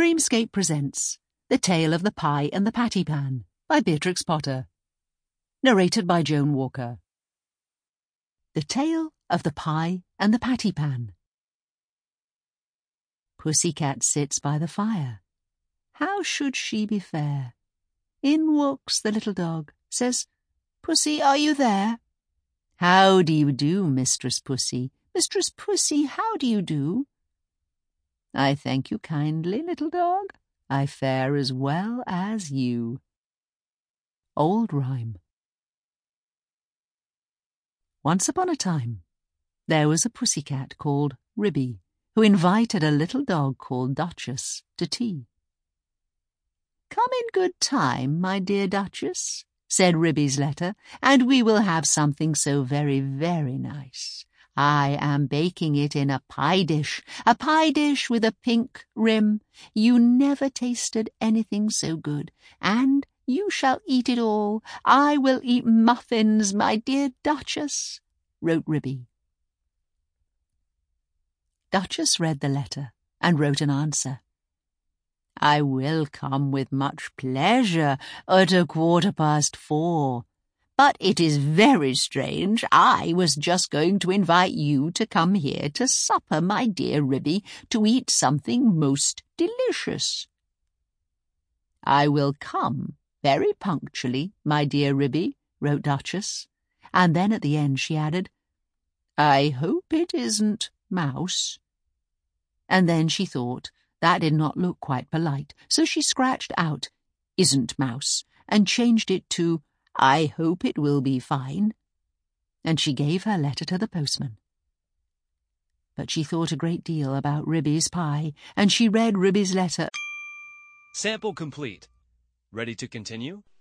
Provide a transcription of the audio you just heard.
Dreamscape presents The Tale of the Pie and the Patty Pan by Beatrix Potter. Narrated by Joan Walker. The Tale of the Pie and the Patty Pan. Pussycat sits by the fire. How should she be fair? In walks the little dog, says, "Pussy, are you there?" "How do you do, Mistress Pussy? Mistress Pussy, how do you do?" "I thank you kindly, little dog. I fare as well as you." Old Rhyme. Once upon a time, there was a pussycat called Ribby, who invited a little dog called Duchess to tea. "Come in good time, my dear Duchess," said Ribby's letter, "and we will have something so very, very nice. I am baking it in a pie dish with a pink rim. You never tasted anything so good, and you shall eat it all. I will eat muffins, my dear Duchess," wrote Ribby. Duchess read the letter and wrote an answer. "I will come with much pleasure at 4:15. But it is very strange. I was just going to invite you to come here to supper, my dear Ribby, to eat something most delicious." "I will come very punctually, my dear Ribby," wrote Duchess, and then at the end she added, "I hope it isn't Mouse." And then she thought that did not look quite polite, so she scratched out "isn't Mouse" and changed it to "I hope it will be fine," and she gave her letter to the postman. But she thought a great deal about Ribby's pie, and she read Ribby's letter. Sample complete. Ready to continue?